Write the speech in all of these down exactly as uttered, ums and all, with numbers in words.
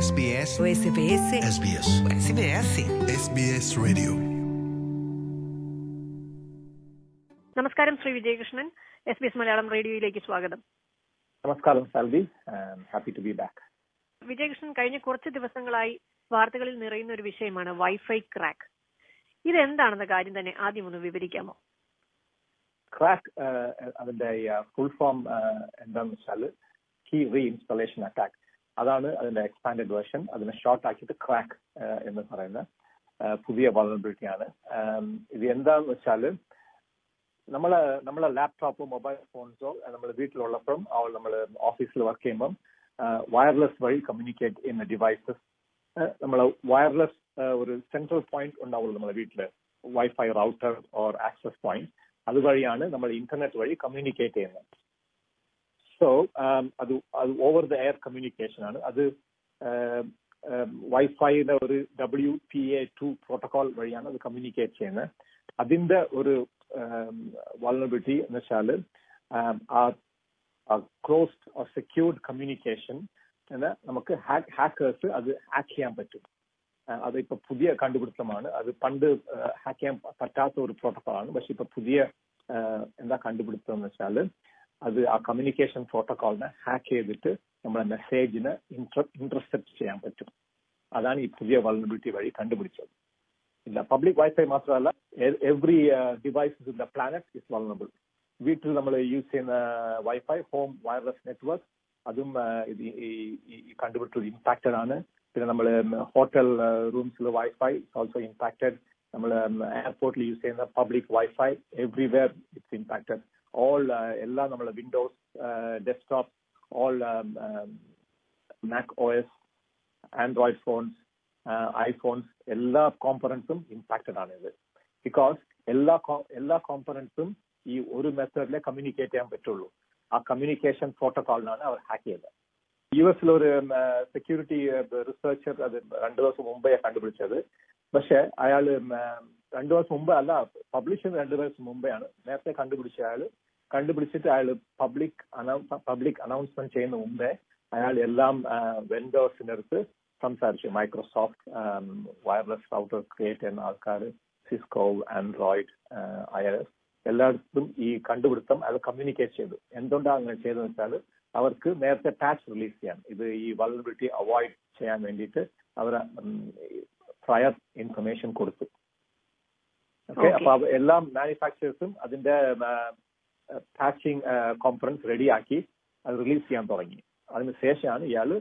S B S S B S S B S S B S S B S Radio. നമസ്കാരം, Shri Vijayakrishnan. S B S Malayalam റേഡിയോയിലേക്ക് സ്വാഗതം. നമസ്കാരം Salvi, happy to be back. Vijayakrishnan, കഴിഞ്ഞ കുറച്ച് ദിവസങ്ങളായി വാർത്തകളിൽ നിറയുന്ന ഒരു വിഷയമാണ് വൈഫൈ ക്രാക്ക്. ഇതെന്താണെന്ന കാര്യം തന്നെ ആദ്യം ഒന്ന് വിവരിക്കാമോ? ക്രാക്ക് അതിന്റെ ഫുൾ ഫോം എന്താണെന്ന് വെച്ചാൽ കീ റീഇൻസ്റ്റലേഷൻ അറ്റാക്ക്. അതാണ് അതിന്റെ എക്സ്പാൻഡഡ് വേർഷൻ. അതിനെ ഷോർട്ട് ആക്കിയിട്ട് ക്രാക്ക് എന്ന് പറയുന്ന പുതിയ വൾനറബിലിറ്റി ആണ്. ഇത് എന്താണെന്ന് വെച്ചാൽ നമ്മളെ നമ്മളെ ലാപ്ടോപ്പോ മൊബൈൽ ഫോൺസോ നമ്മൾ വീട്ടിലുള്ളപ്പോഴും നമ്മൾ ഓഫീസിൽ വർക്ക് ചെയ്യുമ്പം വയർലെസ് വഴി കമ്മ്യൂണിക്കേറ്റ് ചെയ്യുന്ന ഡിവൈസസ്, നമ്മൾ വയർലെസ് ഒരു സെൻട്രൽ പോയിന്റ് ഉണ്ടാവുള്ളൂ നമ്മളെ വീട്ടിൽ, wifi router or access point. അതുവഴിയാണ് നമ്മൾ ഇന്റർനെറ്റ് വഴി കമ്മ്യൂണിക്കേറ്റ് ചെയ്യുന്നത്. സോ അത് അത് ഓവർ ദ എയർ കമ്മ്യൂണിക്കേഷൻ ആണ്. അത് വൈഫൈയുടെ ഒരു W P A two protocol വഴിയാണ് അത് കമ്മ്യൂണിക്കേറ്റ് ചെയ്യുന്നത്. അതിന്റെ ഒരു വൾനറബിലിറ്റി എന്ന് വെച്ചാൽ ക്ലോസ്ഡ് ഓർ സെക്യൂർഡ് കമ്മ്യൂണിക്കേഷൻ എന്ന് നമുക്ക് ഹാക്കേഴ്സ് അത് ഹാക്ക് ചെയ്യാൻ പറ്റും. അത് ഇപ്പൊ പുതിയ കണ്ടുപിടുത്തമാണ്. അത് പണ്ട് ഹാക്ക് ചെയ്യാൻ പറ്റാത്ത ഒരു പ്രോട്ടോകോൾ ആണ്. പക്ഷെ ഇപ്പൊ പുതിയ എന്താ കണ്ടുപിടുത്തം എന്ന് വെച്ചാൽ അത് ആ കമ്മ്യൂണിക്കേഷൻ പ്രോട്ടോകോളിനെ ഹാക്ക് ചെയ്തിട്ട് നമ്മളെ മെസ്സേജിനെ ഇന്റർസെപ്റ്റ് ചെയ്യാൻ പറ്റും. അതാണ് ഈ പുതിയ വൾനറബിലിറ്റി വഴി കണ്ടുപിടിച്ചത്. ഇല്ല, പബ്ലിക് വൈഫൈ മാത്രമല്ല, every devices in the planet is vulnerable. വീട്ടിൽ നമ്മൾ യൂസ് ചെയ്യുന്ന വൈഫൈ, ഹോം വയർലെസ് നെറ്റ്വർക്ക്, അതും ഈ കണ്ടുപിടുത്തത്തിൽ ഇമ്പാക്റ്റഡ് ആണ്. പിന്നെ നമ്മൾ ഹോട്ടൽ റൂംസിൽ വൈഫൈ ഓൾസോ ഇമ്പാക്റ്റഡ്. നമ്മൾ എയർപോർട്ടിൽ യൂസ് ചെയ്യുന്ന public wifi everywhere it's impacted. All എല്ലാ നമ്മളെ Windows, desktop, all Mac O S, Android phones, iPhones, എല്ലാ കോമ്പണൻസും ഇമ്പാക്റ്റഡ് ആണ് ഇത്. ബിക്കോസ് എല്ലാ എല്ലാ കോമ്പണൻസും ഈ ഒരു മെത്തേഡിലെ കമ്മ്യൂണിക്കേറ്റ് ചെയ്യാൻ പറ്റുള്ളൂ. ആ കമ്മ്യൂണിക്കേഷൻ പ്രോട്ടോകോളിനാണ് അവർ ഹാക്ക് ചെയ്തത്. യു എസിൽ ഒരു സെക്യൂരിറ്റി റിസർച്ചർ അത് രണ്ടു ദിവസം മുമ്പേ കണ്ടുപിടിച്ചത്. പക്ഷെ അയാൾ രണ്ടു ദിവസം മുമ്പ് അല്ല, പബ്ലിഷ് ചെയ്ത് രണ്ടു ദിവസം മുമ്പെയാണ്. നേരത്തെ കണ്ടുപിടിച്ച അയാൾ കണ്ടുപിടിച്ചിട്ട് അയാൾ പബ്ലിക് പബ്ലിക് അനൗൺസ്മെന്റ് ചെയ്യുന്ന മുമ്പേ അയാൾ എല്ലാം വെൻഡേഴ്സിന്റെ അടുത്ത് സംസാരിച്ചു. മൈക്രോസോഫ്റ്റ് വയർലെസ് റൗട്ടർ ക്രിയേറ്റ് ചെയ്യുന്ന ആൾക്കാർ, സിസ്കോ, ആൻഡ്രോയിഡ്, ഐ എസ്, എല്ലായിടത്തും ഈ കണ്ടുപിടുത്തം അയാൾ കമ്മ്യൂണിക്കേറ്റ് ചെയ്തു. എന്തുകൊണ്ടാണ് അങ്ങനെ ചെയ്തതെന്ന് വെച്ചാൽ അവർക്ക് നേരത്തെ പാച്ച് റിലീസ് ചെയ്യാൻ, ഇത് ഈ വൾനറബിലിറ്റി അവോയ്ഡ് ചെയ്യാൻ വേണ്ടിയിട്ട് അവർ പ്രയർ ഇൻഫർമേഷൻ കൊടുത്തു. ഓക്കെ, അപ്പൊ എല്ലാ മാനുഫാക്ചറേഴ്സും അതിന്റെ പാച്ചിങ് കോമ്പണൻസ് റെഡിയാക്കി അത് റിലീസ് ചെയ്യാൻ തുടങ്ങി. അതിന് ശേഷമാണ് ഇയാള്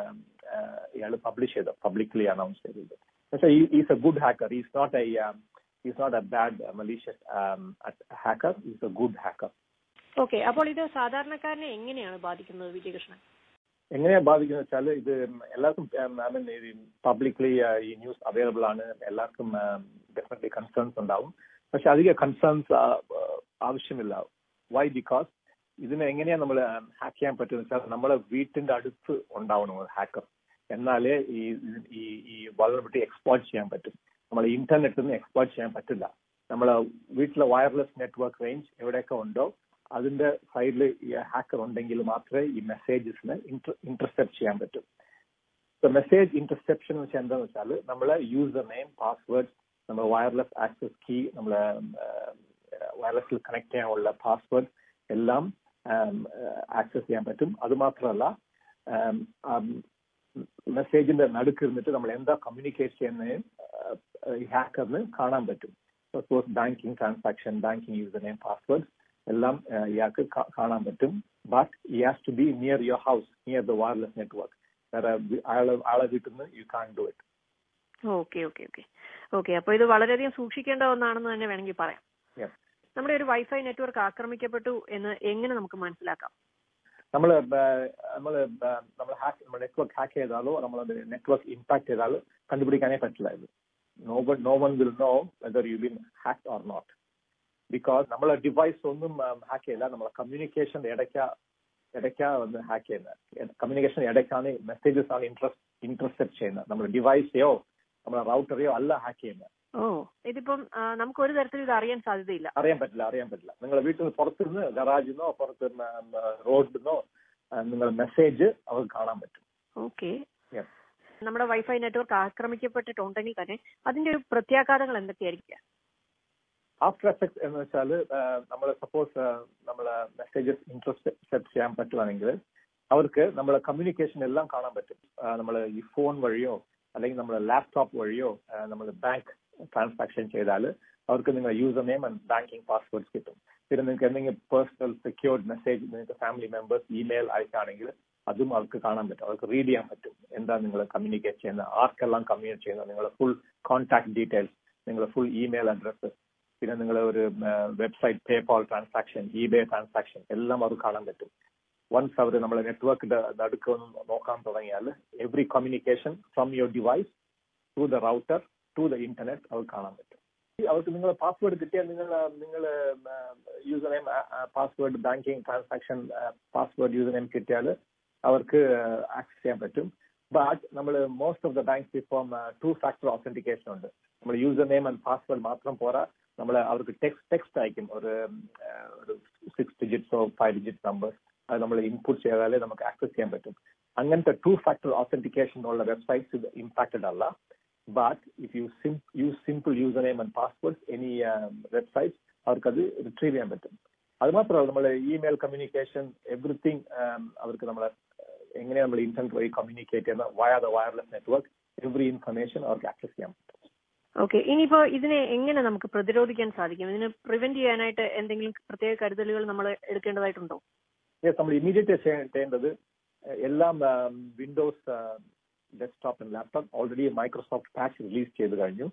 ഇയാൾ പബ്ലിഷ് ചെയ്തത്, പബ്ലിക്ലി അനൗൺസ് ചെയ്തത്. പക്ഷേ he's a good hacker. He's not a he's not a bad malicious hacker. He's a good hacker. Okay, അപ്പോൾ ഇത് സാധാരണക്കാരനെ എങ്ങനെയാണ് ബാധിക്കുന്നത് വിജയകൃഷ്ണൻ? എങ്ങനെയാ ബാധിക്കുന്നത് വെച്ചാൽ ഇത് എല്ലാവർക്കും ഐ മീൻ പബ്ലിക്ലി ഈ ന്യൂസ് അവൈലബിൾ ആണ്. എല്ലാവർക്കും ഡെഫിനറ്റ്ലി കൺസേൺസ് ഉണ്ടാവും. പക്ഷെ അധികം കൺസേൺസ് ആവശ്യമില്ല. വൈ? ബിക്കോസ് ഇതിനെ എങ്ങനെയാ നമ്മൾ ഹാക്ക് ചെയ്യാൻ പറ്റുമെന്ന് വെച്ചാൽ നമ്മളെ വീട്ടിന്റെ അടുത്ത് ഉണ്ടാവണം ഹാക്കർ. എന്നാലേ ഈ ഈ വൾനറബിലിറ്റി എക്സ്പ്ലോയ്റ്റ് ചെയ്യാൻ പറ്റും. നമ്മളെ ഇന്റർനെറ്റിൽ നിന്ന് എക്സ്പ്ലോയ്റ്റ് ചെയ്യാൻ പറ്റില്ല. നമ്മളെ വീട്ടിലെ വയർലെസ് നെറ്റ്വർക്ക് റേഞ്ച് എവിടെയൊക്കെ ഉണ്ടോ അതിന്റെ സൈഡിൽ ഈ ഹാക്കർ ഉണ്ടെങ്കിൽ മാത്രമേ ഈ മെസ്സേജസിനെ ഇന്റർസെപ്റ്റ് ചെയ്യാൻ പറ്റും. മെസ്സേജ് ഇന്റർസെപ്ഷൻ എന്ന് വെച്ചാൽ എന്താണെന്ന് വെച്ചാൽ നമ്മളെ യൂസർ നെയിം, പാസ്വേഡ്, നമ്മൾ വയർലെസ് ആക്സസ് കീ, നമ്മളെ വയർലെസ്സിൽ കണക്ട് ചെയ്യാനുള്ള പാസ്വേഡ് എല്ലാം ആക്സസ് ചെയ്യാൻ പറ്റും. അതുമാത്രമല്ല മെസ്സേജിന്റെ നടുക്കിരുന്നിട്ട് നമ്മൾ എന്താ കമ്മ്യൂണിക്കേറ്റ് ചെയ്യുന്നതിന് ഈ ഹാക്കറിന് കാണാൻ പറ്റും. Suppose banking transaction, banking user name, password എല്ലാം ഇയാൾക്ക് കാണാൻ പറ്റും. But he has to be near your house, near the wireless network. ആളെ വീട്ടിൽ നിന്ന് you can do it. Okay okay okay okay അപ്പോൾ ഇത് വളരെയധികം സൂക്ഷിക്കേണ്ട ഒന്നാണെന്ന് തന്നെ വേണമെങ്കിൽ പറയാം. നമ്മുടെ ഒരു വൈഫൈ നെറ്റ്വർക്ക് ആക്രമിക്കപ്പെട്ടു എന്ന് എങ്ങനെ നമുക്ക് മനസ്സിലാക്കാം? നമ്മൾ നമ്മൾ നമ്മൾ ഹാക്ക് നമ്മൾ നെറ്റ്വർക്ക് ഹാക്ക് ചെയ്താലോ നമ്മൾ നെറ്റ്വർക്ക് ഇമ്പാക്ട് ചെയ്താലോ കണ്ടുപിടിക്കാനേ പറ്റില്ല. ഇത് no one no one will know whether you been hacked or not. Because നമ്മളെ ഡിവൈസ് ഒന്നും ഹാക്ക് ചെയ്യില്ല. നമ്മളെ കമ്മ്യൂണിക്കേഷൻ ഇടയ്ക്കാ ഇടയ്ക്കാ വന്ന് ഹാക്ക് ചെയ്യുന്നത്. കമ്മ്യൂണിക്കേഷൻ ഇടയ്ക്കാണ് മെസ്സേജസ് ആണ് ഇൻട്രസ്റ്റ് ഇന്റർസെപ്റ്റ് ചെയ്യുന്നത്. നമ്മുടെ ഡിവൈസെയോ നമ്മളെ റൗട്ടറെയോ അല്ല ഹാക്ക് ചെയ്യുന്നത്. ഓ, ഇതിപ്പം നമുക്ക് ഒരു തരത്തിലും ഇത് അറിയാൻ സാധ്യതയില്ല. അറിയാൻ പറ്റില്ല അറിയാൻ പറ്റില്ല നിങ്ങളുടെ വീട്ടിൽ നിന്ന് പുറത്തുനിന്ന് ഗറാജിൽ നിന്നോ പുറത്തുനിന്ന് റോഡിൽ നിന്നോ നിങ്ങളുടെ മെസ്സേജ് അവർക്ക് കാണാൻ പറ്റും. ഓക്കെ, നമ്മുടെ വൈഫൈ നെറ്റ്വർക്ക് ആക്രമിക്കപ്പെട്ടിട്ടുണ്ടെങ്കിൽ തന്നെ അതിന്റെ ഒരു പ്രത്യാഘാതങ്ങൾ എന്തൊക്കെയായിരിക്കും? ആഫ്റ്റർ എഫക്ട്സ് എന്ന് വെച്ചാൽ നമ്മൾ സപ്പോസ് നമ്മൾ മെസ്സേജസ് ഇന്റർസെപ്റ്റ് ചെയ്യാൻ പറ്റുവാണെങ്കിൽ അവർക്ക് നമ്മളെ കമ്മ്യൂണിക്കേഷൻ എല്ലാം കാണാൻ പറ്റും. നമ്മൾ ഈ ഫോൺ വഴിയോ അല്ലെങ്കിൽ നമ്മൾ ലാപ്ടോപ്പ് വഴിയോ നമ്മൾ ബാങ്ക് ട്രാൻസാക്ഷൻ ചെയ്താൽ അവർക്ക് നിങ്ങളുടെ user name and banking passwords കിട്ടും. പിന്നെ നിങ്ങൾക്ക് എന്തെങ്കിലും പേഴ്സണൽ സെക്യൂർഡ് മെസ്സേജ് നിങ്ങൾക്ക് ഫാമിലി മെമ്പേഴ്സ് ഇമെയിൽ അയക്കുകയാണെങ്കിൽ അതും അവർക്ക് കാണാൻ പറ്റും, അവർക്ക് റീഡ് ചെയ്യാൻ പറ്റും. എന്താ നിങ്ങൾ കമ്മ്യൂണിക്കേറ്റ് ചെയ്യുന്നത്, ആർക്കെല്ലാം കമ്മ്യൂണിക്കേറ്റ് ചെയ്യുന്നത്, നിങ്ങളുടെ ഫുൾ കോൺടാക്ട് ഡീറ്റെയിൽസ്, നിങ്ങളുടെ ഫുൾ ഇമെയിൽ അഡ്രസ്സ്, പിന്നെ നിങ്ങൾ ഒരു website PayPal transaction, eBay transaction എല്ലാം അവർക്ക് കാണാൻ പറ്റും. വൺസ് അവർ നമ്മളെ നെറ്റ്വർക്കിന്റെ നടുക്കൊന്ന് നോക്കാൻ തുടങ്ങിയാൽ every communication from your device to the router to the internet അവർക്ക് കാണാൻ പറ്റും. അവർക്ക് നിങ്ങളെ പാസ്വേഡ് കിട്ടിയാൽ നിങ്ങൾ നിങ്ങൾ user name password banking transaction password user name കിട്ടിയാൽ അവർക്ക് ആക്സസ് ചെയ്യാൻ പറ്റും. ബട്ട് നമ്മൾ മോസ്റ്റ് ഓഫ് ദ ബാങ്ക്സ് ഇപ്പം ടു ഫാക്ടർ ഓതന്റിക്കേഷൻ ഉണ്ട്. നമ്മൾ യൂസർ നെയിം ആൻഡ് പാസ്വേഡ് മാത്രം പോരാ, നമ്മൾ അവർക്ക് ടെക്സ്റ്റ് ടെക്സ്റ്റ് അയക്കും, ഒരു ഒരു സിക്സ് ഡിജിറ്റ്സോ ഫൈവ് ഡിജിറ്റ് നമ്പേഴ്സ്, അത് നമ്മൾ ഇൻപുട്ട് ചെയ്താലേ നമുക്ക് ആക്സസ് ചെയ്യാൻ പറ്റും. അങ്ങനത്തെ ടു ഫാക്ടർ ഓതന്റിക്കേഷൻ ഉള്ള വെബ്സൈറ്റ്സ് ഇത് ഇമ്പാക്റ്റഡ് അല്ല. But if you sim use simple user name and password any websites അവർക്കത് റിട്രീവ് ചെയ്യാൻ പറ്റും. അത് മാത്രമല്ല നമ്മൾ ഇമെയിൽ കമ്മ്യൂണിക്കേഷൻ എവറിത്തിങ് അവർക്ക് നമ്മളെ എങ്ങനെ നമ്മൾ ഇന്റർനെറ്റ് വഴി കമ്മ്യൂണിക്കേറ്റ് ചെയ്യുന്ന via the wireless network every information അവർക്ക് ആക്സസ് ചെയ്യാൻ പറ്റും. ഓക്കെ, ഇനിയിപ്പോ ഇതിനെ എങ്ങനെ നമുക്ക് പ്രതിരോധിക്കാൻ സാധിക്കും? ഇതിനെ പ്രിവെന്റ് ചെയ്യാനായിട്ട് എന്തെങ്കിലും പ്രത്യേക കരുതലുകൾ നമ്മൾ എടുക്കേണ്ടതായിട്ടുണ്ടോ? യെസ്, നമ്മൾ ഇമീഡിയറ്റ് ചെയ്യേണ്ടത് എല്ലാം Windows desktop and laptop already Microsoft patch release ചെയ്ത് കഴിഞ്ഞു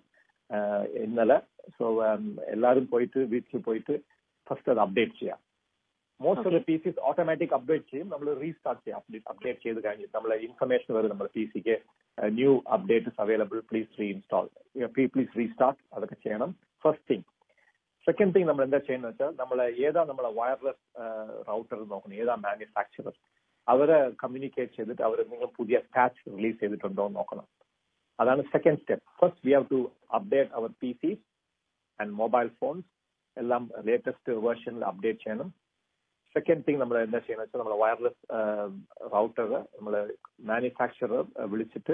ഇന്നലെ. സോ എല്ലാവരും പോയിട്ട് വീട്ടിൽ പോയിട്ട് ഫസ്റ്റ് അത് അപ്ഡേറ്റ് ചെയ്യാം. Most of the PCs automatic update ചെയ്യും. നമ്മൾ റീസ്റ്റാർട്ട് ചെയ്യാം. അപ്ഡേറ്റ് ചെയ്ത് കഴിഞ്ഞിട്ട് നമ്മളെ ഇൻഫർമേഷൻ വരും നമ്മുടെ പി സിക്ക് new update available, please reinstall, please restart, അതൊക്കെ ചെയ്യണം ഫസ്റ്റ് തിങ്. സെക്കൻഡ് തിങ് നമ്മൾ എന്താ ചെയ്യുന്നത് വെച്ചാൽ നമ്മളെ ഏതാ നമ്മളെ വയർലെസ് റൗട്ടർ നോക്കണം, ഏതാ മാനുഫാക്ചറർ, അവരെ കമ്മ്യൂണിക്കേറ്റ് ചെയ്തിട്ട് അവർ നിങ്ങൾ പുതിയ പാച്ച് റിലീസ് ചെയ്തിട്ടുണ്ടോ എന്ന് നോക്കണം. അതാണ് second step. First we have to update our PCs and mobile phones, എല്ലാം ലേറ്റസ്റ്റ് വേർഷനിൽ അപ്ഡേറ്റ് ചെയ്യണം. സെക്കൻഡ് തിങ് നമ്മൾ എന്താ ചെയ്യുന്നത് വെച്ചാൽ നമ്മൾ വയർലെസ് റൗട്ടർ നമ്മൾ മാനുഫാക്ചറർ വിളിച്ചിട്ട്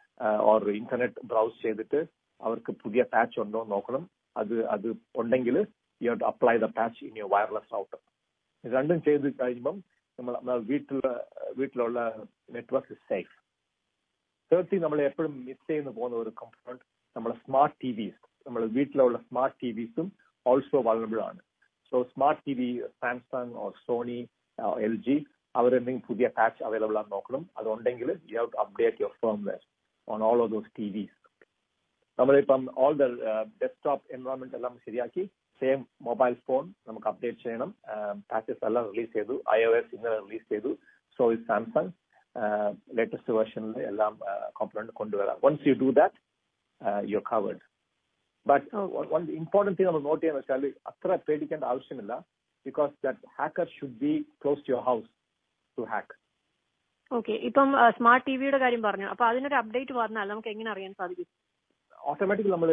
ഓർ ഇന്റർനെറ്റ് ബ്രൗസ് ചെയ്തിട്ട് അവർക്ക് പുതിയ പാച്ച് ഉണ്ടോ എന്ന് നോക്കണം. അത് അത് ഉണ്ടെങ്കിൽ you have to apply the patch in your wireless router. രണ്ടും ചെയ്ത് കഴിയുമ്പം നമ്മൾ വീട്ടിലുള്ള വീട്ടിലുള്ള network is safe. Third thing നമ്മൾ എപ്പോഴും മിസ് ചെയ്യുന്ന പോകുന്ന ഒരു കമ്പോണന്റ് നമ്മളെ സ്മാർട്ട് ടി വിസ്, നമ്മൾ വീട്ടിലുള്ള സ്മാർട്ട് ടി വിസും ഓൾസോ വൾനറബിൾ ആണ്. So smart TV Samsung or Sony LG അവരെന്തെങ്കിലും പുതിയ പാച്ച് അവൈലബിൾ ആണെന്ന് നോക്കണം. അതുണ്ടെങ്കിൽ you have to update your firmware on all of those TVs. നമ്മളിപ്പം ഓൾ ദ ഡെസ്ക്ടോപ്പ് എൻവയോൺമെന്റ് എല്ലാം ശരിയാക്കി സെയിം മൊബൈൽ ഫോൺ നമുക്ക് അപ്ഡേറ്റ് ചെയ്യണം. പാച്ചസ് എല്ലാം റിലീസ് ചെയ്തു, ഐ ഒ എസ് ഇന്നലെ റിലീസ് ചെയ്തു. സോ ഇസ് സാംസങ് ലേറ്റസ്റ്റ് വേർഷനിൽ എല്ലാം കോമ്പണന്റ് കൊണ്ടുവരാം. Once you do that you are covered. But one important thing നമ്മൾ നോട്ട് ചെയ്യാന്ന് വെച്ചാൽ അത്ര പേടിക്കേണ്ട ആവശ്യമില്ല. Because that hacker should be close to your house to hack. Okay, ഇപ്പം സ്മാർട്ട് ടിവിയുടെ കാര്യം പറഞ്ഞു. അപ്പൊ അതിനൊരു അപ്ഡേറ്റ് വന്നാൽ നമുക്ക് എങ്ങനെ അറിയാൻ സാധിക്കും? ഓട്ടോമാറ്റിക്കലി നമ്മൾ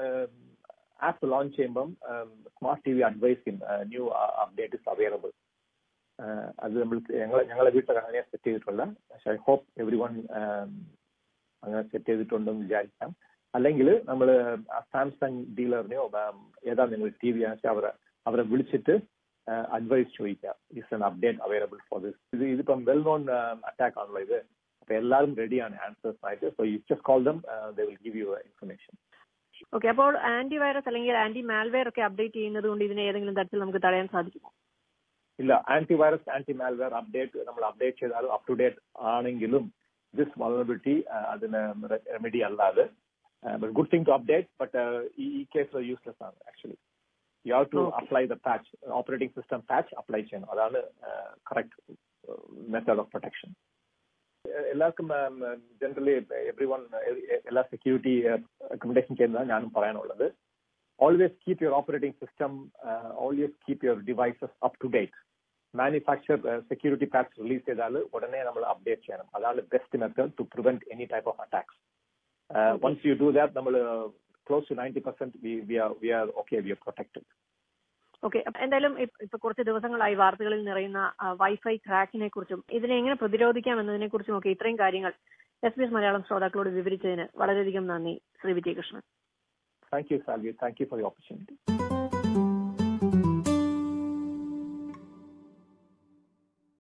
ആപ്പ് ലോഞ്ച് ചെയ്യുമ്പം സ്മാർട്ട് ടി വി അഡ്വൈസ് ചെയ്യും ന്യൂ അപ്ഡേറ്റ് ഇസ് അവൈലബിൾ. അത് നമ്മൾ ഞങ്ങൾ ഞങ്ങളെ വീട്ടിൽ അങ്ങനെ സെറ്റ് ചെയ്തിട്ടുള്ള. പക്ഷേ ഐ ഹോപ്പ് എവറി വൺ അങ്ങനെ സെറ്റ് ചെയ്തിട്ടുണ്ടെന്ന് വിചാരിക്കാം. അല്ലെങ്കിൽ നമ്മൾ സാംസങ് ഡീലറിനെയോ ഏതാ നിങ്ങൾ ടി വി ആണെന്ന് വെച്ചാൽ അവരെ അവരെ വിളിച്ചിട്ട് അഡ്വൈസ് ചോദിക്കാം, is an update available for this. ഇത് ഇതിപ്പം വെൽ നോൺ അറ്റാക്ക് ആണല്ലോ ഇത്. അപ്പൊ എല്ലാവരും റെഡിയാണ് ആൻസേഴ്സ് ആയിട്ട്. So you just call them, they will give you information. Okay, അപ്പോൾ ആന്റി വൈറസ് അല്ലെങ്കിൽ ആന്റി മാൽവെയർ ഒക്കെ അപ്ഡേറ്റ് ചെയ്യുന്നത് കൊണ്ട് ഇതിനെ ഏതെങ്കിലും തരത്തിൽ നമുക്ക് തടയാൻ സാധിക്കുമോ? ഇല്ല, anti virus anti malware update നമ്മൾ അപ്ഡേറ്റ് ചെയ്താലും അപ് ടു ഡേറ്റ് ആണെങ്കിലും ദിസ് വൾനറബിലിറ്റി അതിന് റെമഡി അല്ലാതെ. But good thing to update. But ഈ കേസ് യൂസ്ലെസ് ആണ് actually. You have to apply the patch, operating system patch apply ചെയ്യണം. അതാണ് correct method of protection. എല്ലാവർക്കും ജനറലി എവ്രി വൺ എല്ലാ security recommendation ചെയ്യുന്നതാണ് ഞാനും പറയാനുള്ളത്. Always keep your operating system, always keep your devices up to date. Manufacture security patch release ചെയ്താൽ ഉടനെ നമ്മൾ അപ്ഡേറ്റ് ചെയ്യണം. അതാണ് best method to prevent any type of attacks. Once you do that നമ്മൾ close to ninety percent we are we are okay, we are protected. Okay, എന്തായാലും ഇപ്പൊ കുറച്ച് ദിവസങ്ങളായി വാർത്തകളിൽ നിറയുന്ന വൈഫൈ ക്രാക്കിനെ കുറിച്ചും ഇതിനെ എങ്ങനെ പ്രതിരോധിക്കാം എന്നതിനെ കുറിച്ചും ഒക്കെ ഇത്രയും കാര്യങ്ങൾ എസ് ബി എസ് മലയാളം ശ്രോതാക്കളോട് വിവരിച്ചതിന് വളരെയധികം നന്ദി Shri Vijayakrishnan. Thank you Salvi. Thank you for the opportunity.